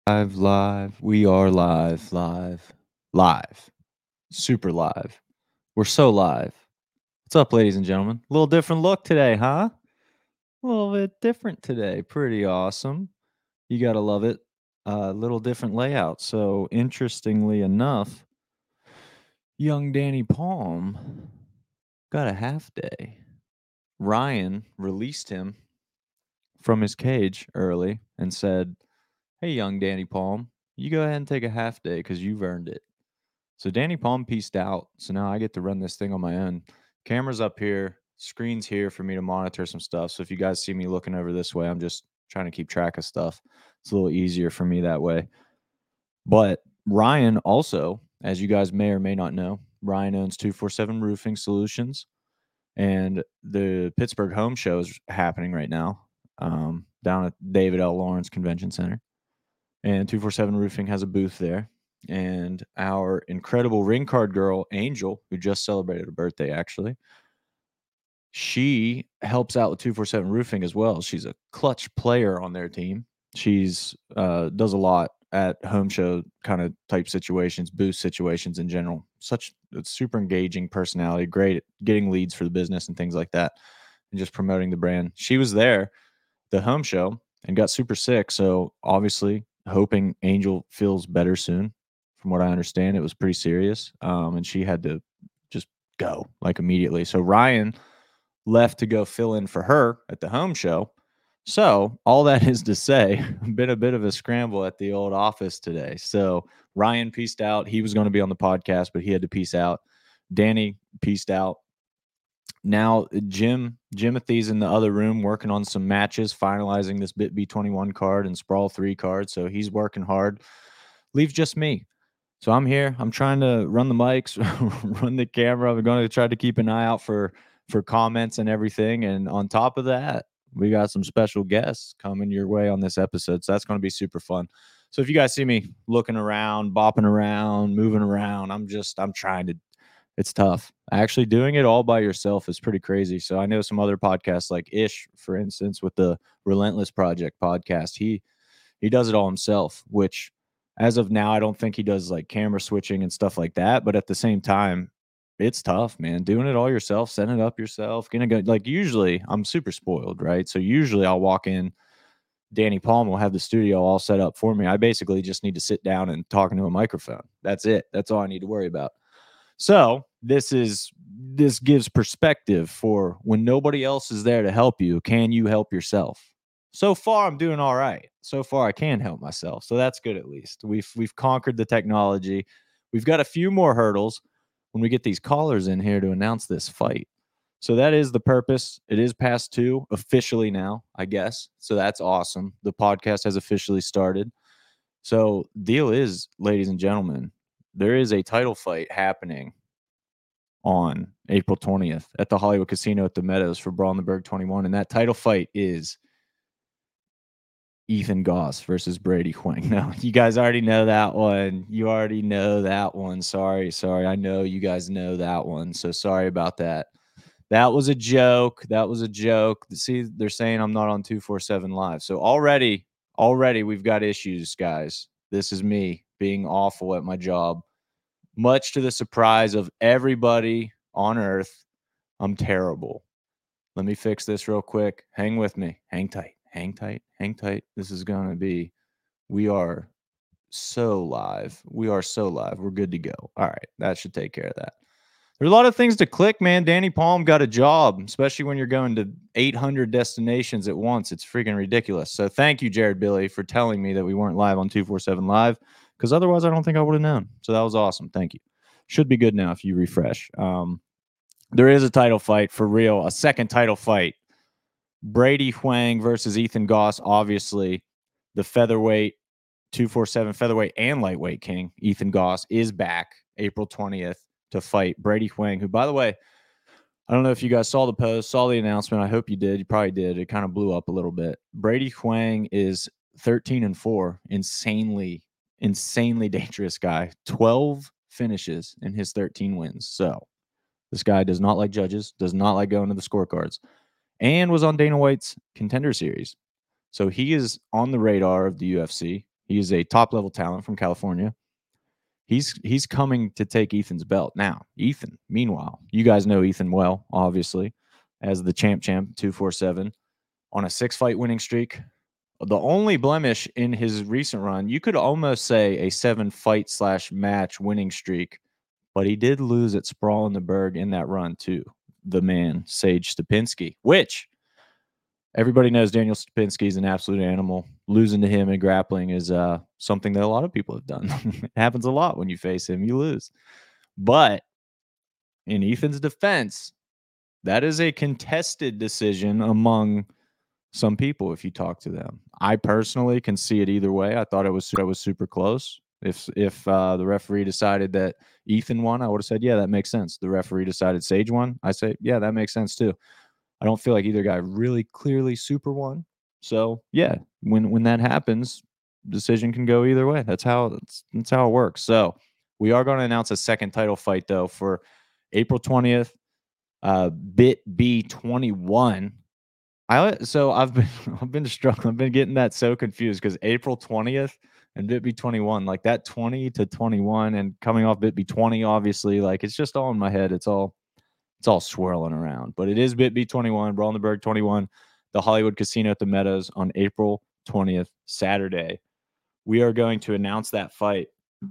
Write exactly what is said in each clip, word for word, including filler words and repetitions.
Live, live. We are live, live, live. Super live. We're so live. What's up, ladies and gentlemen? A little different look today, huh? A little bit different today. Pretty awesome. You gotta love it. A uh, little different layout. So, interestingly enough, young Danny Palm got a half day. Ryan released him from his cage early and said, "Hey, young Danny Palm, you go ahead and take a half day because you've earned it." So Danny Palm pieced out. So now I get to run this thing on my own. Camera's up here, screen's here for me to monitor some stuff. So if you guys see me looking over this way, I'm just trying to keep track of stuff. It's a little easier for me that way. But Ryan also, as you guys may or may not know, Ryan owns two forty-seven Roofing Solutions, and the Pittsburgh Home Show is happening right now um, down at David L. Lawrence Convention Center. And two forty-seven Roofing has a booth there. And our incredible ring card girl, Angel, who just celebrated a birthday, actually, she helps out with two forty-seven Roofing as well. She's a clutch player on their team. She's uh, does a lot at home show kind of type situations, booth situations in general. Such a super engaging personality, great at getting leads for the business and things like that, and just promoting the brand. She was there, the home show, and got super sick. So obviously, hoping Angel feels better soon. From what I understand, it was pretty serious, um, and she had to just go like immediately. So Ryan left to go fill in for her at the home show. So all that is to say, been a bit of a scramble at the old office today. So Ryan pieced out. He was going to be on the podcast, but he had to piece out. Danny pieced out. Now Jim Jimothy's in the other room working on some matches, finalizing this Bit B twenty-one card and Sprawl three card. So he's working hard. Leaves just me. So I'm here. I'm trying to run the mics, run the camera. I'm going to try to keep an eye out for for comments and everything. And on top of that, we got some special guests coming your way on this episode. So that's going to be super fun. So if you guys see me looking around, bopping around, moving around, I'm just I'm trying to it's tough. Actually doing it all by yourself is pretty crazy. So I know some other podcasts like Ish, for instance, with the Relentless Project podcast. He he does it all himself, which as of now, I don't think he does like camera switching and stuff like that. But at the same time, it's tough, man. Doing it all yourself, setting it up yourself, gonna go like usually I'm super spoiled, right? So usually I'll walk in, Danny Palm will have the studio all set up for me. I basically just need to sit down and talk into a microphone. That's it. That's all I need to worry about. So this is this gives perspective for when nobody else is there to help you. Can you help yourself? So far, I'm doing all right. So far, I can help myself. So that's good. At least we've we've conquered the technology. We've got a few more hurdles when we get these callers in here to announce this fight. So that is the purpose. It is past two officially now, I guess. So that's awesome. The podcast has officially started. So deal is, ladies and gentlemen, there is a title fight happening on April twentieth at the Hollywood Casino at the Meadows for Brawl in the Berg twenty-one. And that title fight is Ethan Goss versus Brady Huang. Now, you guys already know that one. You already know that one. Sorry, sorry. I know you guys know that one. So sorry about that. That was a joke. That was a joke. See, they're saying I'm not on two forty-seven Live. So already, already we've got issues, guys. This is me being awful at my job. Much to the surprise of everybody on earth, I'm terrible. Let me fix this real quick. Hang with me. Hang tight. Hang tight. Hang tight. This is going to be, we are so live. We are so live. We're good to go. All right. That should take care of that. There's a lot of things to click, man. Danny Palm got a job, especially when you're going to eight hundred destinations at once. It's freaking ridiculous. So thank you, Jared Billy, for telling me that we weren't live on two forty-seven Live, because otherwise I don't think I would have known. So that was awesome. Thank you. Should be good now if you refresh. Um, there is a title fight for real, a second title fight. Brady Huang versus Ethan Goss. Obviously, the featherweight, two forty-seven featherweight and lightweight king, Ethan Goss, is back April twentieth to fight Brady Huang, who, by the way, I don't know if you guys saw the post, saw the announcement. I hope you did. You probably did. It kind of blew up a little bit. Brady Huang is thirteen and four, insanely, insanely dangerous guy. twelve finishes in his thirteen wins. So this guy does not like judges, does not like going to the scorecards, and was on Dana White's Contender Series. So he is on the radar of the U F C. He is a top-level talent from California. He's he's coming to take Ethan's belt. Now, Ethan, meanwhile, you guys know Ethan well, obviously, as the champ champ, two forty-seven, on a six-fight winning streak. The only blemish in his recent run, you could almost say a seven-fight slash match winning streak, but he did lose at Sprawl in the Berg in that run to the man, Sage Stupinski, which everybody knows Daniel Stupinski is an absolute animal. Losing to him in grappling is uh, something that a lot of people have done. It happens a lot when you face him, you lose. But in Ethan's defense, that is a contested decision among some people if you talk to them. I personally can see it either way. I thought it was, it was super close. If if uh, the referee decided that Ethan won, I would have said, yeah, that makes sense. The referee decided Sage won. I say, yeah, that makes sense too. I don't feel like either guy really clearly super won. So yeah, when when that happens, decision can go either way. That's how that's, that's how it works. So we are going to announce a second title fight though for April twentieth, uh, Bit B twenty-one. I so I've been I've been struggling. I've been getting that so confused because April twentieth and Bit B twenty-one, like that twenty to twenty-one, and coming off Bit B twenty, obviously, like it's just all in my head. It's all it's all swirling around. But it is Bit B twenty-one, Brawl in the Berg twenty-one, the Hollywood Casino at the Meadows on April twentieth, Saturday. We are going to announce that fight.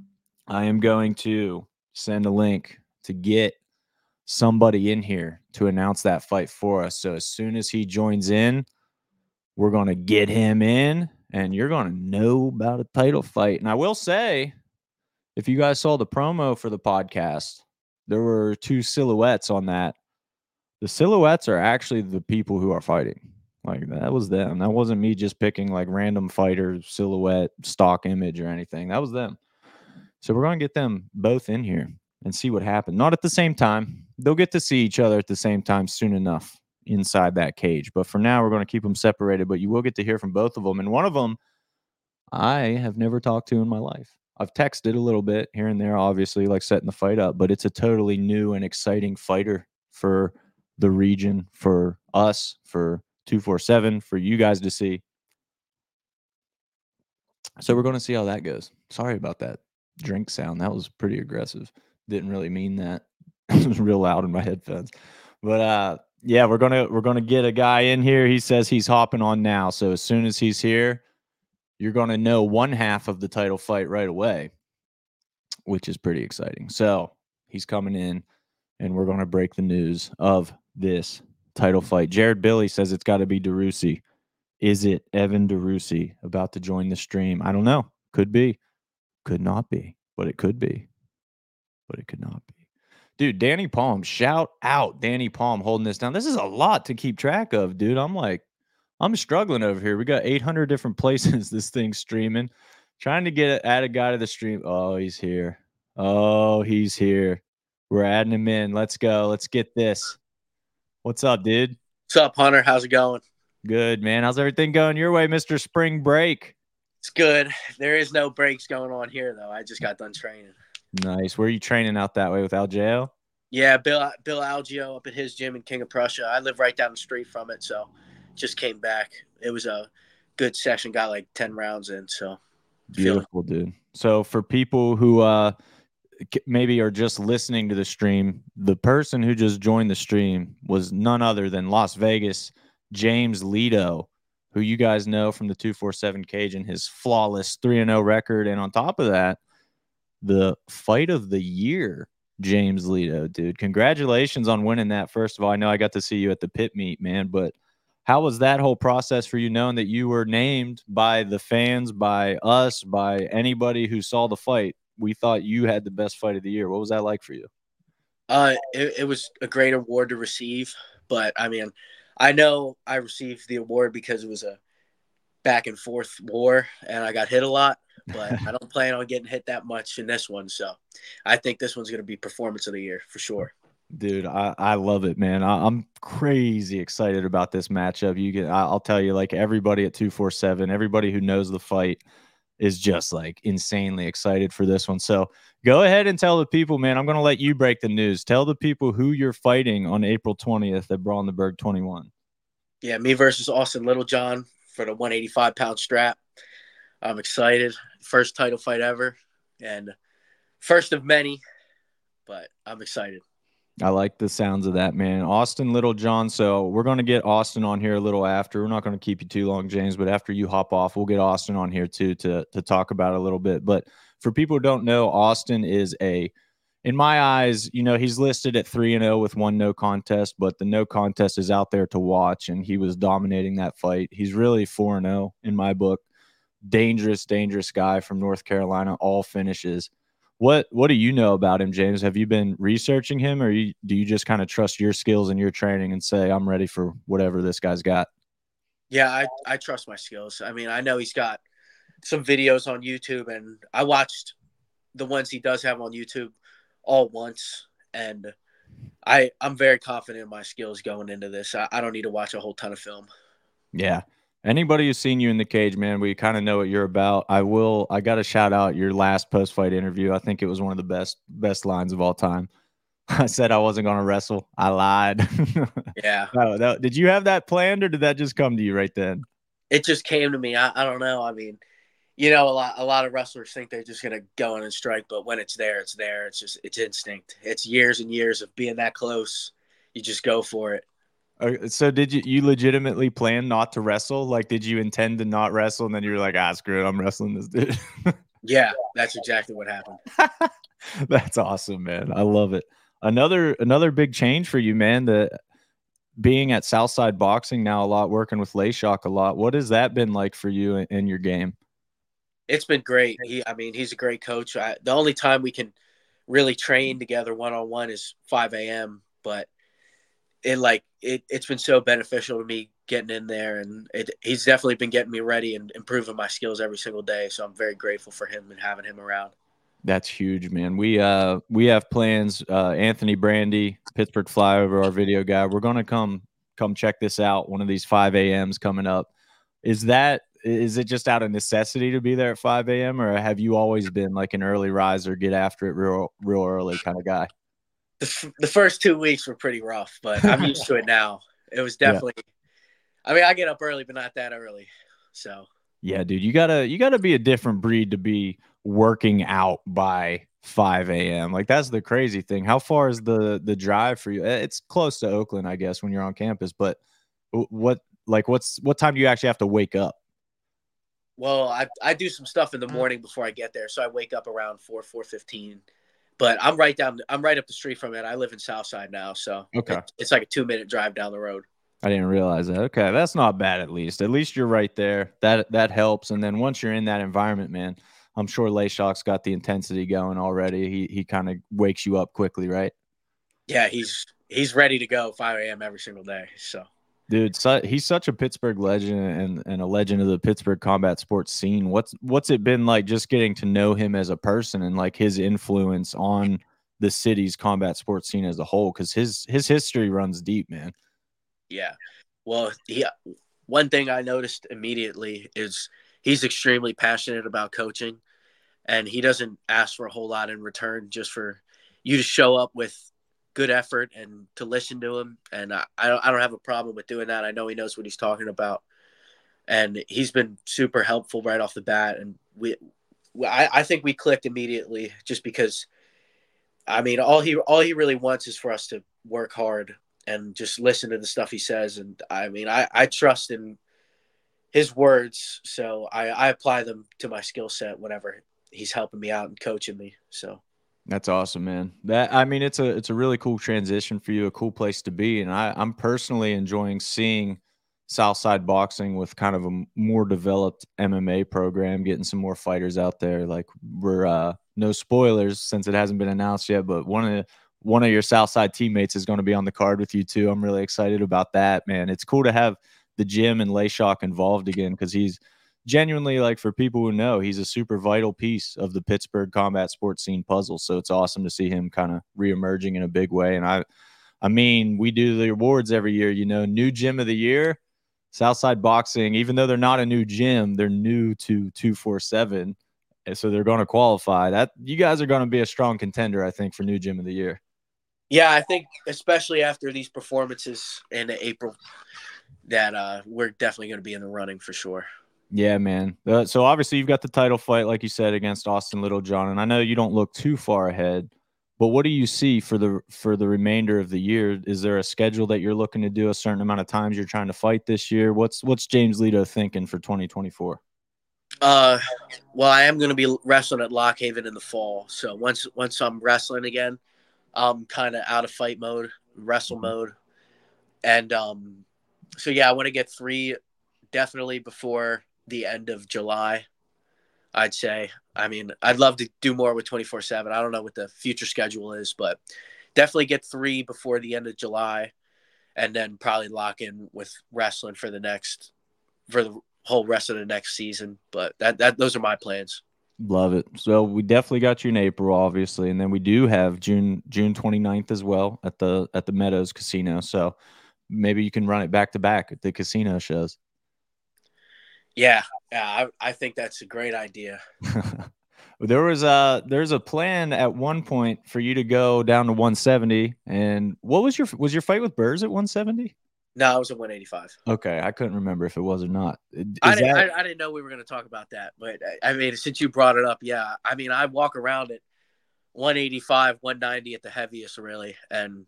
I am going to send a link to get somebody in here to announce that fight for us. So as soon as he joins in, we're going to get him in and you're going to know about a title fight. And I will say, if you guys saw the promo for the podcast, there were two silhouettes on that. The silhouettes are actually the people who are fighting. Like that was them. That wasn't me just picking like random fighter silhouette stock image or anything. That was them. So we're going to get them both in here and see what happened. Not at the same time. They'll get to see each other at the same time soon enough inside that cage. But for now, we're going to keep them separated. But you will get to hear from both of them. And one of them I have never talked to in my life. I've texted a little bit here and there, obviously, like setting the fight up. But it's a totally new and exciting fighter for the region, for us, for two forty-seven, for you guys to see. So we're going to see how that goes. Sorry about that drink sound. That was pretty aggressive. Didn't really mean that. It was real loud in my headphones. But uh yeah, we're gonna we're gonna get a guy in here. He says he's hopping on now. So as soon as he's here, you're gonna know one half of the title fight right away, which is pretty exciting. So he's coming in and we're gonna break the news of this title fight. Jared Billy says it's gotta be DeRusi. Is it Evan DeRusi about to join the stream? I don't know. Could be. Could not be. But it could be. But it could not be. Dude, Danny Palm. Shout out Danny Palm holding this down. This is a lot to keep track of, dude. I'm like, I'm struggling over here. We got eight hundred different places this thing's streaming. Trying to get add a guy to the stream. Oh, he's here. Oh, he's here. We're adding him in. Let's go. Let's get this. What's up, dude? What's up, Hunter? How's it going? Good, man. How's everything going your way, Mister Spring Break? It's good. There is no breaks going on here, though. I just got done training. Nice. Where are you training out that way with Algeo? Yeah, Bill Bill Algeo up at his gym in King of Prussia. I live right down the street from it, so just came back. It was a good session. Got like ten rounds in, so beautiful, dude. So for people who uh maybe are just listening to the stream, the person who just joined the stream was none other than Las Vegas James Lito, who you guys know from the two forty-seven cage and his flawless three and oh record. And on top of that, the fight of the year, James Lito, dude. Congratulations on winning that. First of all, I know I got to see you at the pit meet, man, but how was that whole process for you, knowing that you were named by the fans, by us, by anybody who saw the fight? We thought you had the best fight of the year. What was that like for you? Uh, it, it was a great award to receive, but I mean, I know I received the award because it was a back and forth war and I got hit a lot, but I don't plan on getting hit that much in this one. So I think this one's going to be performance of the year for sure. Dude, I, I love it, man. I, I'm crazy excited about this matchup. You get, I'll tell you, like everybody at two forty-seven, everybody who knows the fight is just like insanely excited for this one. So go ahead and tell the people, man. I'm going to let you break the news. Tell the people who you're fighting on April twentieth at Brawl in the Berg twenty-one. Yeah, me versus Austin Littlejohn for the one eighty-five pound strap. I'm excited. First title fight ever, and first of many, but I'm excited. I like the sounds of that, man. Austin Littlejohn. So we're going to get Austin on here a little after. We're not going to keep you too long, James, but after you hop off, we'll get Austin on here too to to talk about it a little bit. But for people who don't know, Austin is a, in my eyes, you know, he's listed at three and zero with one no contest, but the no contest is out there to watch, and he was dominating that fight. He's really four and zero in my book. Dangerous, dangerous guy from North Carolina. All finishes. What what do you know about him, James? Have you been researching him, or you, do you just kind of trust your skills and your training and say, I'm ready for whatever this guy's got? Yeah, I, I trust my skills. I mean, I know he's got some videos on YouTube, and I watched the ones he does have on YouTube all once, and I, I'm very confident in my skills going into this. I, I don't need to watch a whole ton of film. Yeah. Anybody who's seen you in the cage, man, we kind of know what you're about. I will. I got to shout out your last post fight interview. I think it was one of the best best lines of all time. I said I wasn't going to wrestle. I lied. Yeah. No, no, did you have that planned, or did that just come to you right then? It just came to me. I, I don't know. I mean, you know, a lot a lot of wrestlers think they're just gonna go in and strike, but when it's there, it's there. It's just it's instinct. It's years and years of being that close. You just go for it. Uh, so did you you legitimately plan not to wrestle? Like, did you intend to not wrestle, and then you were like, ah, screw it, I'm wrestling this dude? Yeah, that's exactly what happened. That's awesome, man. I love it. Another another big change for you, man. The being at Southside Boxing now a lot, working with Layshock a lot. What has that been like for you in, in your game? It's been great. He, I mean, he's a great coach. I, the only time we can really train together one on one is five a m. But it like it, it's been so beneficial to me getting in there, and it, he's definitely been getting me ready and improving my skills every single day. So I'm very grateful for him and having him around. That's huge, man. We uh we have plans. Uh, Anthony Brandy, Pittsburgh Flyover, our video guy. We're gonna come come check this out. One of these five a m's coming up. Is that is it just out of necessity to be there at five a m, or have you always been like an early riser, get after it real real early kind of guy? The, f- the first two weeks were pretty rough, but I'm used to it now. It was Yeah. definitely. I mean, I get up early, but not that early. So Yeah, dude, you gotta you gotta be a different breed to be working out by five a m. Like, that's the crazy thing. How far is the the drive for you? Eh, It's close to Oakland, I guess, when you're on campus. But w- what like what's what time do you actually have to wake up? well, I I do some stuff in the morning before I get there, so I wake up around four four fifteen. But I'm right down. I'm right up the street from it. I live in Southside now, so Okay. it, it's like a two minute drive down the road. I didn't realize that. Okay, that's not bad. At least, at least you're right there. That that helps. And then once you're in that environment, man, I'm sure Layshock's got the intensity going already. He he kind of wakes you up quickly, right? Yeah, he's he's ready to go five a m every single day. So Dude, su- he's such a Pittsburgh legend and, and a legend of the Pittsburgh combat sports scene. What's what's it been like just getting to know him as a person and like his influence on the city's combat sports scene as a whole? Because his his history runs deep, man. yeah, well, he one thing I noticed immediately is he's extremely passionate about coaching, and he doesn't ask for a whole lot in return, just for you to show up with good effort and to listen to him. And I, I don't I don't have a problem with doing that. I know he knows what he's talking about, and he's been super helpful right off the bat. And we, I, I think we clicked immediately, just because. I mean, all he all he really wants is for us to work hard and just listen to the stuff he says. And I mean, I, I trust in his words, so I, I apply them to my skill set whenever he's helping me out and coaching me. So That's awesome, man. That I mean, it's a it's a really cool transition for you, a cool place to be, and I I'm personally enjoying seeing Southside Boxing with kind of a m- more developed M M A program, getting some more fighters out there. Like, we're uh, no spoilers since it hasn't been announced yet, but one of one of your Southside teammates is going to be on the card with you too. I'm really excited about that, man. It's cool to have the gym and Layshock involved again because he's genuinely, like, for people who know, he's a super vital piece of the Pittsburgh combat sports scene puzzle. So it's awesome to see him kind of reemerging in a big way. And I, I mean, we do the awards every year, you know, new gym of the year, Southside Boxing, even though they're not a new gym, they're new to two forty-seven. And so they're going to qualify. That you guys are going to be a strong contender, I think, for new gym of the year. yeah, I think especially after these performances in April, that uh, we're definitely going to be in the running for sure. Yeah, man. Uh, so obviously you've got the title fight, like you said, against Austin Littlejohn, and I know you don't look too far ahead. But what do you see for the for the remainder of the year? Is there a schedule that you're looking to do a certain amount of times you're trying to fight this year? What's what's James Lito thinking for twenty twenty-four? Uh, well, I am going to be wrestling at Lock Haven in the fall. So once once I'm wrestling again, I'm kind of out of fight mode, wrestle Mhm. mode, and um, so yeah, I want to get three definitely before the end of July. I'd say. I mean, I'd love to do more with twenty-four seven. I don't know what the future schedule is, but definitely get three before the end of July, and then probably lock in with wrestling for the next for the whole rest of the next season. But that that those are my plans. Love it. So we definitely got you in April, obviously, and then we do have June June 29th as well at the at the Meadows Casino. So maybe you can run it back to back at the casino shows. Yeah, yeah, I, I think that's a great idea. There was a there's a plan at one point for you to go down to one seventy. And what was your was your fight with Burrs at one seventy? No, I was at one eighty-five. Okay, I couldn't remember if it was or not. I Is didn't that I, I didn't know we were going to talk about that, but I mean, since you brought it up, yeah, I mean, I walk around at one eighty-five, one ninety at the heaviest, really, and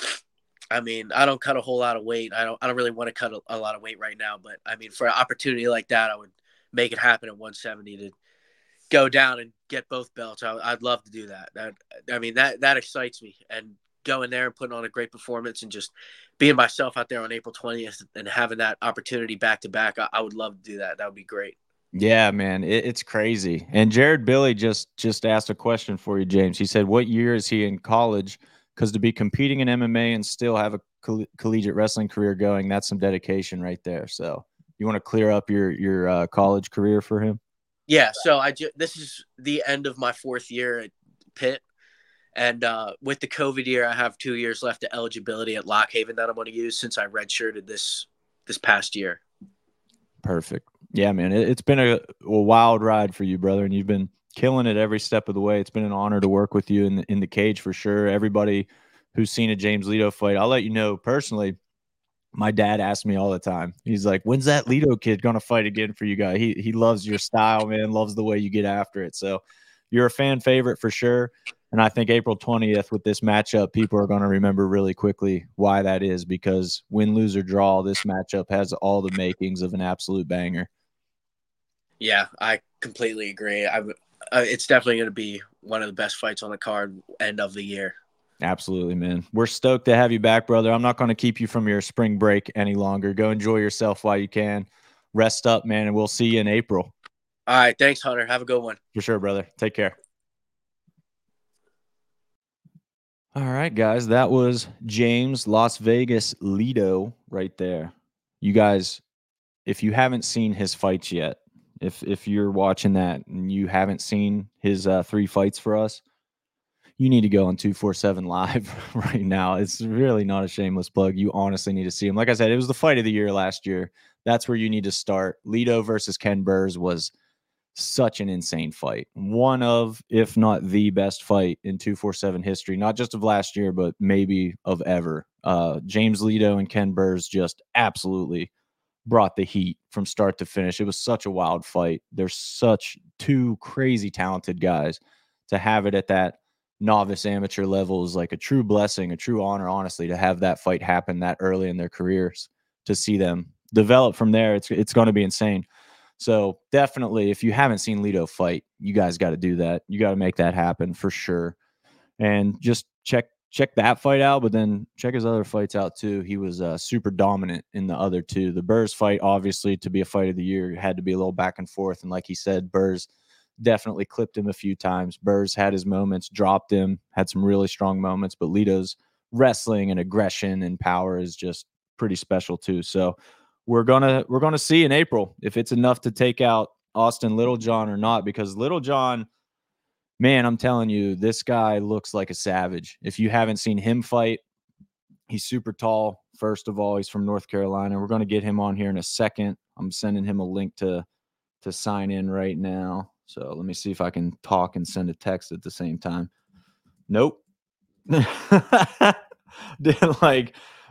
I mean, I don't cut a whole lot of weight. I don't. I don't really want to cut a, a lot of weight right now. But I mean, for an opportunity like that, I would make it happen at one seventy to go down and get both belts. I, I'd love to do that. That I mean, that that excites me. And going there and putting on a great performance and just being myself out there on April twentieth and having that opportunity back to back, I, I would love to do that. That would be great. Yeah, man, it, it's crazy. And Jared Billy just just asked a question for you, James. He said, "What year is he in college? Because to be competing in M M A and still have a coll- collegiate wrestling career going, that's some dedication right there." So, you want to clear up your your uh, college career for him? Yeah. So I ju- this is the end of my fourth year at Pitt. And uh, with the COVID year, I have two years left of eligibility at Lock Haven that I'm going to use since I redshirted this this past year. Perfect. Yeah, man, it, it's been a, a wild ride for you, brother, and you've been killing it every step of the way. It's been an honor to work with you in the, in the cage for sure. Everybody who's seen a James Lito fight, I'll let you know personally. My dad asks me all the time. He's like, "When's that Lito kid gonna fight again for you guys?" He he loves your style, man. Loves the way you get after it. So you're a fan favorite for sure. And I think April twentieth with this matchup, people are going to remember really quickly why that is because win, lose, or draw, this matchup has all the makings of an absolute banger. Yeah, I completely agree. I, uh, it's definitely going to be one of the best fights on the card end of the year. Absolutely, man. We're stoked to have you back, brother. I'm not going to keep you from your spring break any longer. Go enjoy yourself while you can. Rest up, man, and we'll see you in April. All right. Thanks, Hunter. Have a good one. For sure, brother. Take care. All right, guys. That was James Las Vegas Lito right there. You guys, if you haven't seen his fights yet, if if you're watching that and you haven't seen his uh, three fights for us, you need to go on two forty-seven Live right now. It's really not a shameless plug. You honestly need to see him. Like I said, it was the fight of the year last year. That's where you need to start. Lito versus Ken Burrs was such an insane fight. One of, if not the best fight in two forty-seven history, not just of last year, but maybe of ever. Uh, James Lito and Ken Burrs just absolutely brought the heat from start to finish. It was such a wild fight. They're such two crazy talented guys. To have it at that novice amateur level is like a true blessing, a true honor, honestly, to have that fight happen that early in their careers, to see them develop from there. It's it's going to be insane. So definitely, if you haven't seen Lito fight, you guys got to do that. You got to make that happen for sure. And just check check that fight out, but then check his other fights out too. He was uh, super dominant in the other two. The Burrs fight, obviously, to be a fight of the year, had to be a little back and forth. And like he said, Burrs definitely clipped him a few times. Burrs had his moments, dropped him, had some really strong moments, but Lito's wrestling and aggression and power is just pretty special too. So we're gonna we're gonna see in April if it's enough to take out Austin Littlejohn or not, because Littlejohn, man, I'm telling you, this guy looks like a savage. If you haven't seen him fight, he's super tall. First of all, he's from North Carolina. We're going to get him on here in a second. I'm sending him a link to to sign in right now. So let me see if I can talk and send a text at the same time. Nope. Like,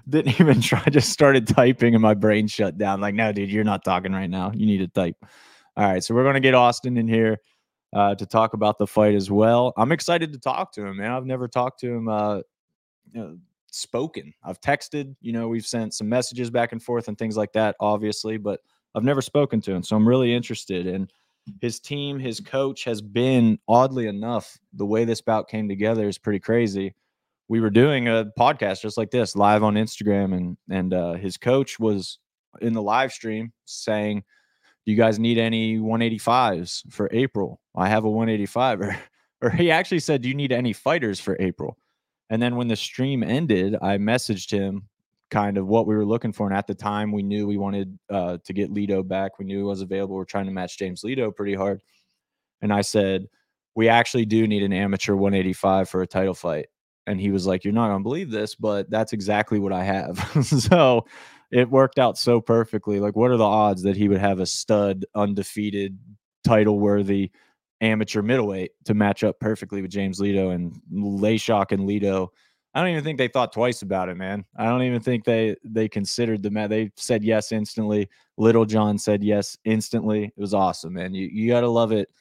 didn't even try, just started typing and my brain shut down. Like, no, dude, you're not talking right now. You need to type. All right. So we're going to get Austin in here uh, to talk about the fight as well. I'm excited to talk to him, man. I've never talked to him uh, you know, spoken. I've texted, you know, we've sent some messages back and forth and things like that, obviously, but I've never spoken to him. So I'm really interested. And his team, his coach has been, oddly enough, the way this bout came together is pretty crazy. We were doing a podcast just like this live on Instagram, and and uh, his coach was in the live stream saying, do you guys need any one eighty-fives for April? I have a one eighty-five. Or, or he actually said, do you need any fighters for April? And then when the stream ended, I messaged him kind of what we were looking for. And at the time, we knew we wanted uh, to get Lito back. We knew he was available. We're trying to match James Lito pretty hard. And I said, we actually do need an amateur one eighty-five for a title fight. And he was like, you're not going to believe this, but that's exactly what I have. So it worked out so perfectly. Like, what are the odds that he would have a stud, undefeated, title worthy amateur middleweight to match up perfectly with James Lito? And Layshock and Lito, I don't even think they thought twice about it, man. I don't even think they they considered the match. They said yes instantly. Little John said yes instantly. It was awesome, man. You you got to love it.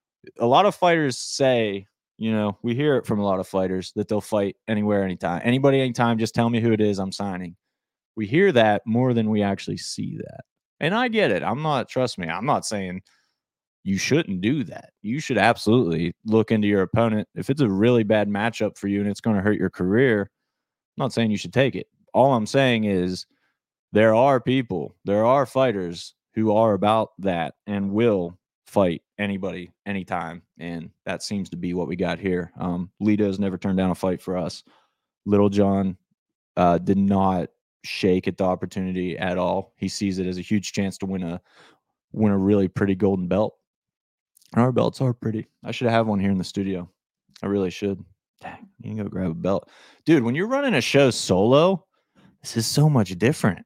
A lot of fighters say, you know, we hear it from a lot of fighters that they'll fight anywhere, anytime. Anybody, anytime, just tell me who it is, I'm signing. We hear that more than we actually see that. And I get it. I'm not, trust me, I'm not saying you shouldn't do that. You should absolutely look into your opponent. If it's a really bad matchup for you and it's going to hurt your career, I'm not saying you should take it. All I'm saying is there are people, there are fighters who are about that and will fight anybody, anytime. And that seems to be what we got here. Um, Lito's never turned down a fight for us. Little John uh, did not shake at the opportunity at all. He sees it as a huge chance to win a win a really pretty golden belt. Our belts are pretty. I should have one here in the studio. I really should. Dang, you can go grab a belt. Dude, when you're running a show solo, this is so much different.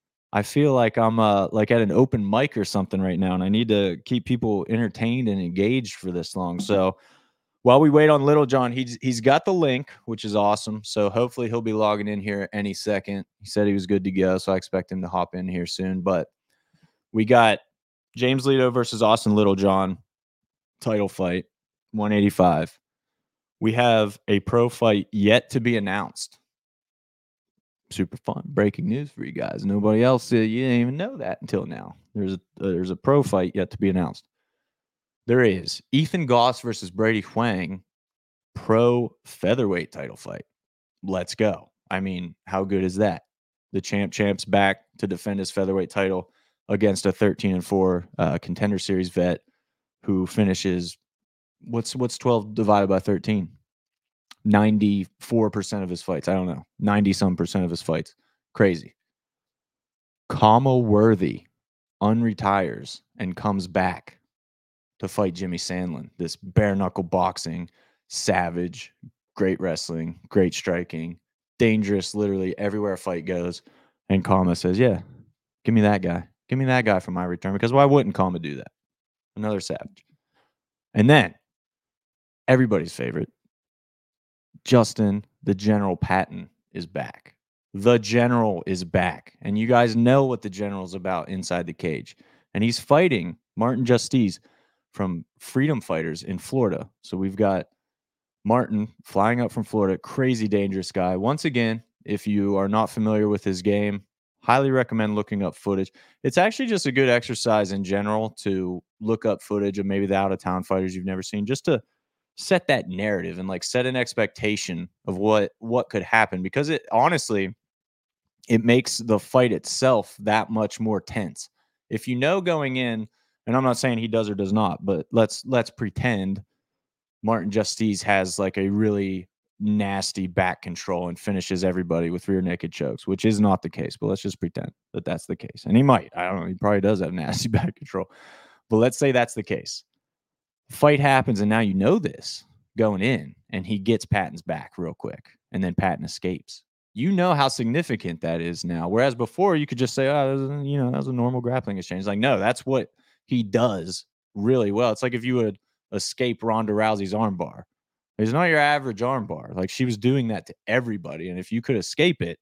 I feel like I'm uh like at an open mic or something right now, and I need to keep people entertained and engaged for this long. So while we wait on Little John, he's he's got the link, which is awesome. So hopefully he'll be logging in here any second. He said he was good to go, so I expect him to hop in here soon. But we got James Lito versus Austin Littlejohn title fight, one eighty-five. We have a pro fight yet to be announced. Super fun breaking news for you guys. Nobody else, uh, you didn't even know that until now. There's a uh, there's a pro fight yet to be announced. There is Ethan Goss versus Brady Huang, pro featherweight title fight. Let's go. I mean, how good is that? The champ champ's back to defend his featherweight title against a thirteen and four uh, contender series vet who finishes what's what's twelve divided by thirteen? ninety-four percent of his fights. I don't know. ninety some percent of his fights. Crazy. Kama Worthy unretires and comes back to fight Jimmy Sandlin. This bare knuckle boxing, savage, great wrestling, great striking, dangerous literally everywhere a fight goes. And Kama says, yeah, give me that guy. Give me that guy for my return. Because why wouldn't Kama do that? Another savage. And then everybody's favorite, Justin, the General Patton, is back. The General is back. And you guys know what the General's about inside the cage. And he's fighting Martin Justiz from Freedom Fighters in Florida. So we've got Martin flying up from Florida, crazy dangerous guy. Once again, if you are not familiar with his game, highly recommend looking up footage. It's actually just a good exercise in general to look up footage of maybe the out-of-town fighters you've never seen, just to set that narrative and like set an expectation of what what could happen, because it honestly it makes the fight itself that much more tense. If you know going in, and I'm not saying he does or does not, but let's let's pretend Martin Justiz has like a really nasty back control and finishes everybody with rear naked chokes, which is not the case, but let's just pretend that that's the case. And he might, I don't know, he probably does have nasty back control, but let's say that's the case. Fight happens, and now you know this going in, and he gets Patton's back real quick, and then Patton escapes. You know how significant that is now. Whereas before, you could just say, oh, you know, that was a normal grappling exchange. Like, no, that's what he does really well. It's like if you would escape Ronda Rousey's armbar. It's not your average armbar. Like, she was doing that to everybody, and if you could escape it,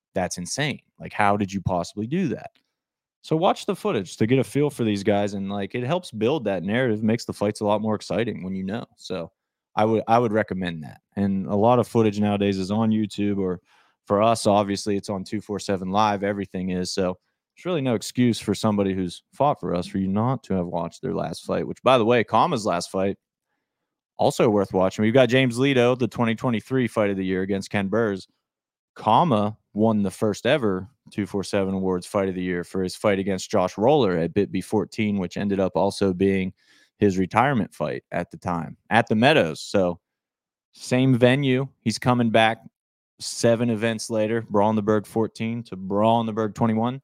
That's insane. Like, how did you possibly do that? So watch the footage to get a feel for these guys, and like it helps build that narrative, makes the fights a lot more exciting when you know. So I would I would recommend that. And a lot of footage nowadays is on YouTube, or for us, obviously, it's on two forty-seven Live. Everything is. So there's really no excuse for somebody who's fought for us for you not to have watched their last fight, which, by the way, Kama's last fight, also worth watching. We've got James Leto, the twenty twenty-three fight of the year against Ken Burrs. Kama won the first ever two forty-seven Awards Fight of the Year for his fight against Josh Roller at Bitby fourteen, which ended up also being his retirement fight at the time at the Meadows. So same venue. He's coming back seven events later, Brawl in the Berg fourteen to Brawl in the Berg twenty-one.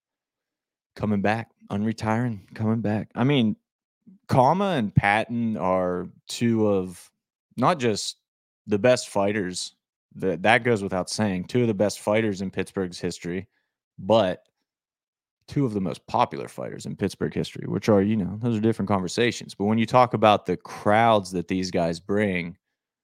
Coming back, unretiring, coming back. I mean, Kama and Patton are two of not just the best fighters, that that goes without saying, two of the best fighters in Pittsburgh's history, but two of the most popular fighters in Pittsburgh history, which are, you know, those are different conversations. But when you talk about the crowds that these guys bring,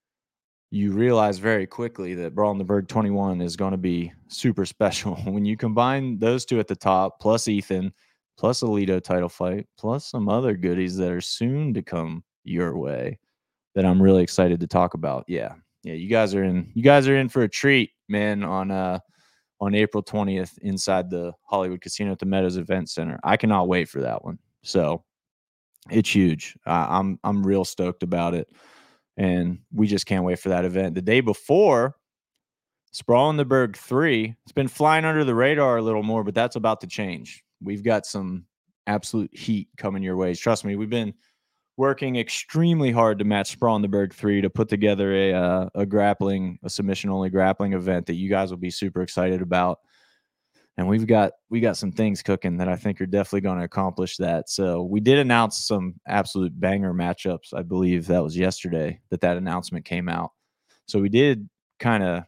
you realize very quickly that Brawl in the Berg twenty-one is going to be super special. When you combine those two at the top, plus Ethan, plus a Alito title fight, plus some other goodies that are soon to come your way that I'm really excited to talk about. Yeah. Yeah, you guys are in you guys are in for a treat, man, on uh on April twentieth inside the Hollywood Casino at the Meadows Event Center. I cannot wait for that one. So it's huge. Uh, I'm I'm real stoked about it. And we just can't wait for that event. The day before, Sprawl in the Berg three, it's been flying under the radar a little more, but that's about to change. We've got some absolute heat coming your ways. Trust me, we've been working extremely hard to match Sprawl in the Berg three to put together a uh, a grappling, a submission-only grappling event that you guys will be super excited about. And we've got we got some things cooking that I think are definitely going to accomplish that. So we did announce some absolute banger matchups. I believe that was yesterday that that announcement came out. So we did kind of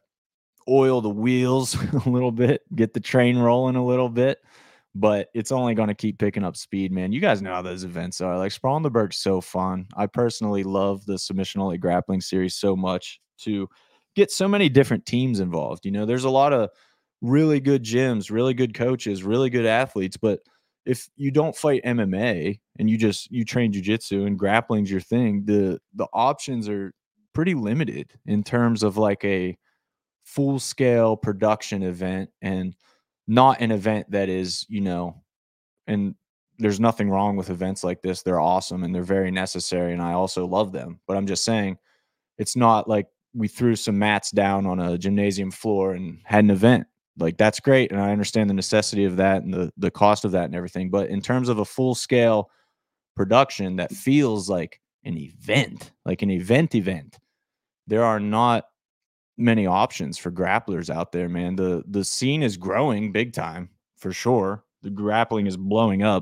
oil the wheels a little bit, get the train rolling a little bit, but it's only going to keep picking up speed, man. You guys know how those events are. Like Sprawl in the Berg's so fun. I personally love the submission only grappling series so much to get so many different teams involved. You know, there's a lot of really good gyms, really good coaches, really good athletes, but if you don't fight M M A and you just you train jiu-jitsu and grappling's your thing, the the options are pretty limited in terms of like a full scale production event, and not an event that is, you know, and there's nothing wrong with events like this. They're awesome and they're very necessary. And I also love them. But I'm just saying, it's not like we threw some mats down on a gymnasium floor and had an event. Like that's great. And I understand the necessity of that and the, the cost of that and everything. But in terms of a full scale production that feels like an event, like an event event, there are not many options for grapplers out there, man. The the scene is growing big time for sure. The grappling is blowing up,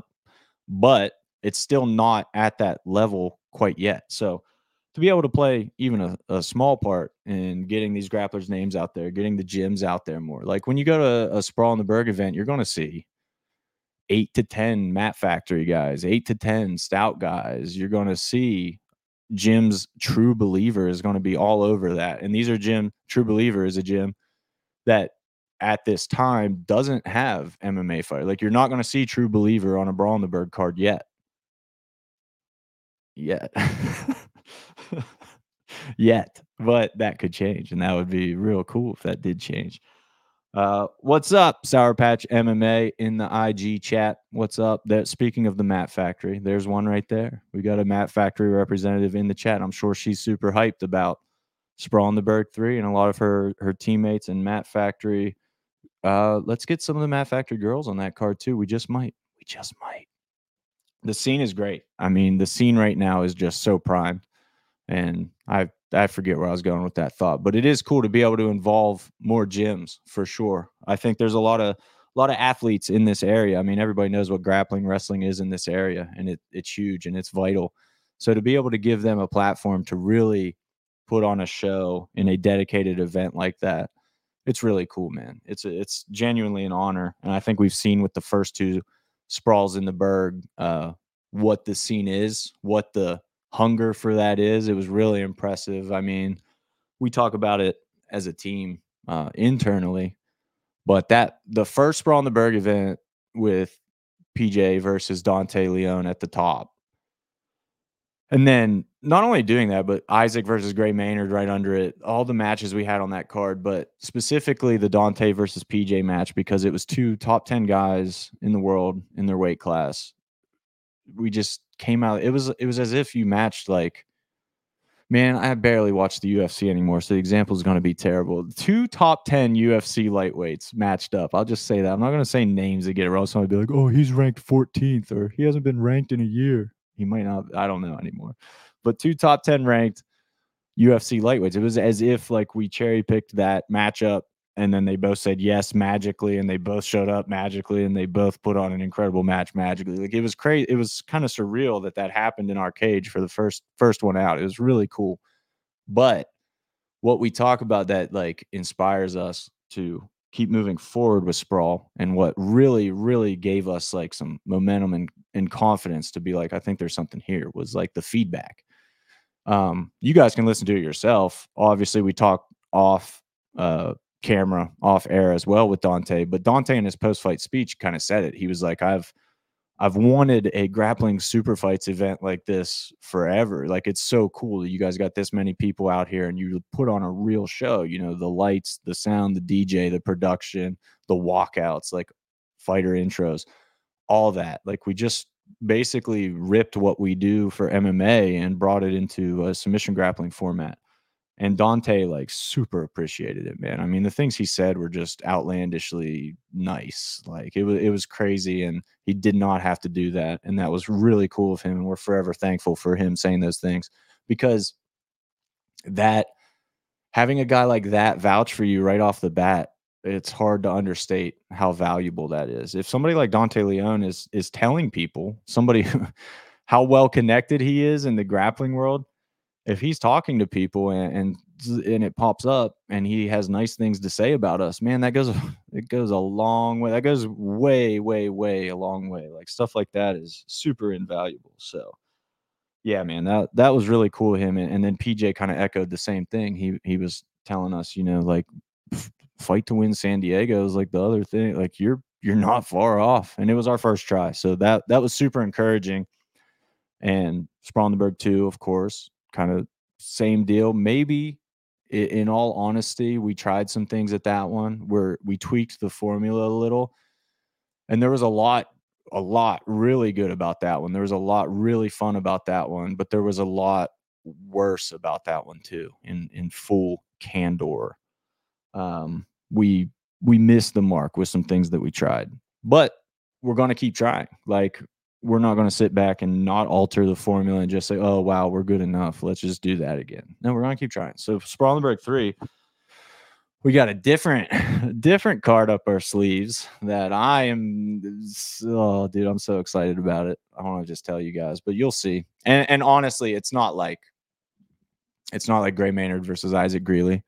but it's still not at that level quite yet. So to be able to play even a, a small part in getting these grapplers' names out there, getting the gyms out there more. Like when you go to a, a Sprawl in the Berg event, you're going to see eight to ten Mat Factory guys, eight to ten Stout guys. You're going to see Jim's True Believer is going to be all over that. And these are Jim, True Believer is a gym that at this time doesn't have M M A fight. Like you're not going to see True Believer on a Brawl in the Berg card yet. Yet. Yet. But that could change. And that would be real cool if that did change. Uh, what's up, Sour Patch M M A in the I G chat? What's up? That speaking of the Mat Factory, there's one right there. We got a Mat Factory representative in the chat. I'm sure she's super hyped about Sprawl in the Berg three and a lot of her her teammates in Mat Factory. Uh, let's get some of the Mat Factory girls on that card too. We just might. We just might. The scene is great. I mean, the scene right now is just so primed, and I I forget where I was going with that thought, but it is cool to be able to involve more gyms for sure. I think there's a lot of a lot of athletes in this area. I mean, everybody knows what grappling wrestling is in this area, and it, it's huge and it's vital. So to be able to give them a platform to really put on a show in a dedicated event like that, it's really cool, man. It's a, it's genuinely an honor, and I think we've seen with the first two Sprawls in the Berg uh, what the scene is, what the hunger for that is. It was really impressive. I mean, we talk about it as a team uh, internally, But that the first Sprawl on the Berg event with P J versus Dante Leone at the top. And then not only doing that, but Isaac versus Gray Maynard right under it. All the matches we had on that card, but specifically the Dante versus P J match, because it was two top ten guys in the world in their weight class. We just came out. It was it was as if you matched like, man, I barely watch the U F C anymore, so the example is going to be terrible. Two top ten U F C lightweights matched up. I'll just say that. I'm not going to say names to get it wrong. Somebody be like, oh, he's ranked fourteenth, or he hasn't been ranked in a year. He might not. I don't know anymore. But two top ten ranked U F C lightweights. It was as if like we cherry picked that matchup, and then they both said yes magically, and they both showed up magically, and they both put on an incredible match magically. Like it was crazy. It was kind of surreal that that happened in our cage for the first first one out. It was really cool. But what we talk about that like inspires us to keep moving forward with Sprawl, and what really, really gave us like some momentum and, and confidence to be like, I think there's something here, was like the feedback. Um, you guys can listen to it yourself. Obviously, we talked off uh, camera, off air as well with Dante, but Dante in his post-fight speech kind of said it. He was like, I've I've wanted a grappling super fights event like this forever. Like, it's so cool that you guys got this many people out here and you put on a real show, you know, the lights, the sound, the D J, the production, the walkouts, like fighter intros, all that. Like, we just basically ripped what we do for M M A and brought it into a submission grappling format. And Dante like super appreciated it, man. I mean, the things he said were just outlandishly nice. Like it was, it was crazy, and he did not have to do that, and that was really cool of him. And we're forever thankful for him saying those things, because that having a guy like that vouch for you right off the bat, it's hard to understate how valuable that is. If somebody like Dante Leone is is telling people, somebody how well connected he is in the grappling world, if he's talking to people and, and and it pops up and he has nice things to say about us, man, that goes it goes a long way. That goes way, way, way a long way. Like stuff like that is super invaluable. So yeah, man, that that was really cool of him. And, and then P J kind of echoed the same thing. He he was telling us, you know, like f- fight to win San Diego is like the other thing. Like you're you're not far off. And it was our first try. So that that was super encouraging. And Sprongenberg too, of course, kind of same deal. Maybe in all honesty, we tried some things at that one where we tweaked the formula a little, and there was a lot, a lot really good about that one. There was a lot really fun about that one, but there was a lot worse about that one too. In in full candor, um, we we missed the mark with some things that we tried, but we're going to keep trying. Like, we're not going to sit back and not alter the formula and just say, oh, wow, we're good enough, let's just do that again. No, we're going to keep trying. So Sprongenberg three, we got a different different card up our sleeves that I am, oh, dude, I'm so excited about it. I want to just tell you guys, but you'll see. And, and honestly, it's not like, it's not like Gray Maynard versus Isaac Greeley.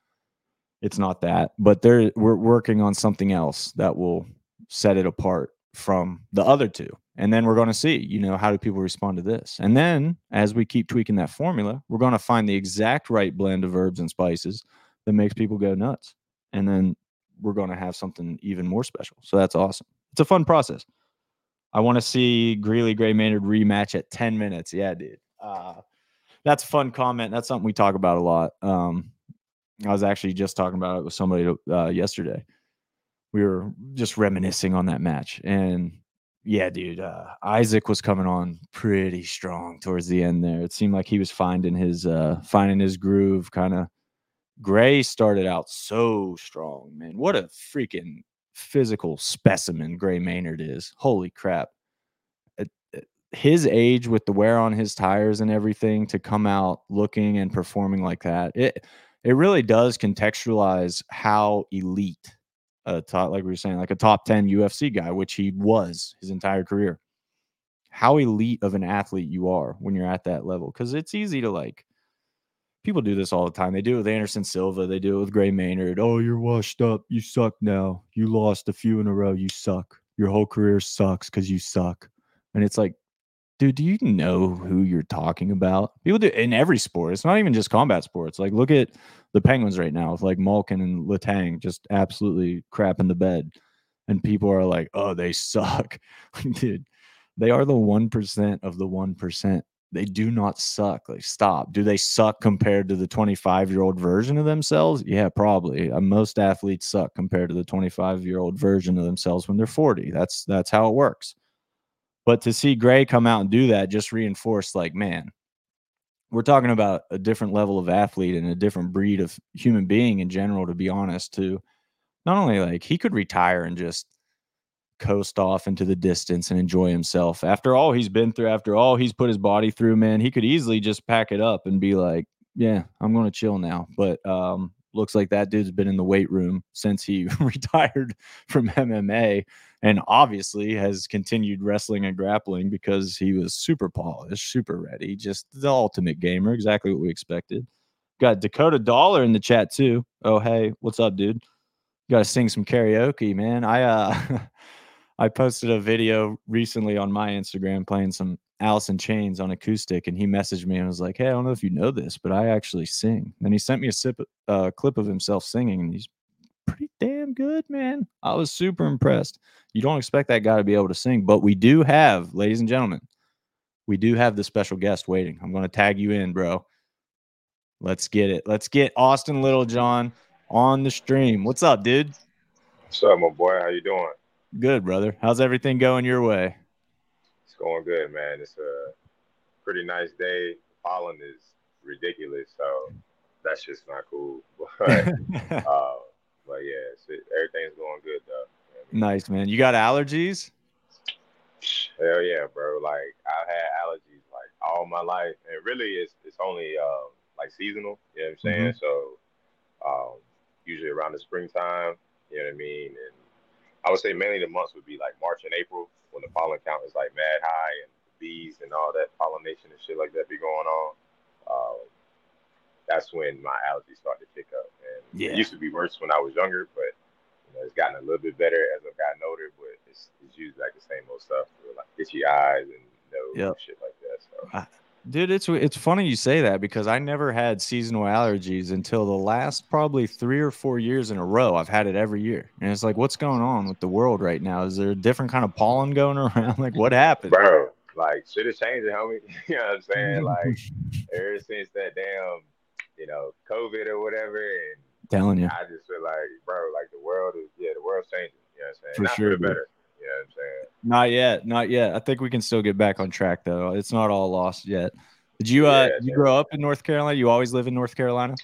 It's not that, but there we're working on something else that will set it apart from the other two. And then we're going to see, you know, how do people respond to this? And then as we keep tweaking that formula, we're going to find the exact right blend of herbs and spices that makes people go nuts. And then we're going to have something even more special. So that's awesome. It's a fun process. I want to see Greeley Gray Maynard rematch at ten minutes. Yeah, dude. Uh, that's a fun comment. That's something we talk about a lot. Um, I was actually just talking about it with somebody uh, yesterday. We were just reminiscing on that match. And yeah, dude, uh, Isaac was coming on pretty strong towards the end there. It seemed like he was finding his uh, finding his groove. Kind of Gray started out so strong, man. What a freaking physical specimen Gray Maynard is. Holy crap. At, at his age, with the wear on his tires and everything, to come out looking and performing like that, it it really does contextualize how elite a top, like we were saying, like a top ten U F C guy, which he was his entire career. How elite of an athlete you are when you're at that level. Because it's easy to, like, people do this all the time. They do it with Anderson Silva. They do it with Gray Maynard. Oh, you're washed up. You suck now. You lost a few in a row. You suck. Your whole career sucks because you suck. And it's like, Dude, do you know who you're talking about? People do in every sport. It's not even just combat sports. Like, look at the Penguins right now with like Malkin and Letang just absolutely crap in the bed. And people are like, oh, they suck. Dude, they are the one percent of the one percent. They do not suck. Like, stop. Do they suck compared to the twenty-five year old version of themselves? Yeah, probably. Uh, most athletes suck compared to the twenty-five year old version of themselves when they're forty. That's that's how it works. But to see Gray come out and do that just reinforced, like, man, we're talking about a different level of athlete and a different breed of human being in general, to be honest, too. Not only like he could retire and just coast off into the distance and enjoy himself. After all he's been through, after all he's put his body through, man, he could easily just pack it up and be like, yeah, I'm going to chill now. But um, looks like that dude's been in the weight room since he retired from M M A and obviously has continued wrestling and grappling because he was super polished, super ready, just the ultimate gamer, exactly what we expected. Got Dakota Dollar in the chat too. Oh, hey, what's up, dude? Got to sing some karaoke, man. I uh I posted a video recently on my Instagram playing some Alice in Chains on acoustic, and he messaged me and was like, "Hey, I don't know if you know this, but I actually sing." And he sent me a sip, uh, clip of himself singing, and he's pretty damn good, man. I was super impressed. You don't expect that guy to be able to sing, but we do have, ladies and gentlemen, we do have the special guest waiting. I'm going to tag you in, bro. Let's get it. Let's get Austin Littlejohn on the stream. What's up, dude? What's up, my boy? How you doing? Good, brother. How's everything going your way? It's going good, man. It's a pretty nice day. Pollen is ridiculous, so that's just not cool. But uh, but yeah, it's, it, everything's going good though. You know what I mean? Nice, man. You got allergies? Hell yeah, bro. Like I've had allergies like all my life, and really it's it's only um, like seasonal. You know what I'm saying? Mhm. So um, usually around the springtime. You know what I mean? And I would say mainly the months would be like March and April when the pollen count is like mad high and bees and all that pollination and shit like that be going on. Um, that's when my allergies start to pick up. And it Yeah, used to be worse when I was younger, but you know, it's gotten a little bit better as I've gotten older. But it's, it's usually like the same old stuff, with like itchy eyes and nose yep. and shit like that. So I dude, it's it's funny you say that because I never had seasonal allergies until the last probably three or four years in a row. I've had it every year, and it's like, what's going on with the world right now? Is there a different kind of pollen going around? Like, what happened? bro, like shit is changing, homie. You know what I'm saying? Like ever since that damn, you know, COVID or whatever, and Telling you, I just feel like, bro, like the world is, yeah, the world's changing. You know what I'm saying? for Not for sure, the dude. better. You know what I'm saying? Not yet, not yet. I think we can still get back on track though. It's not all lost yet. Did you uh Yeah, you grow definitely. up in North Carolina? You always live in North Carolina?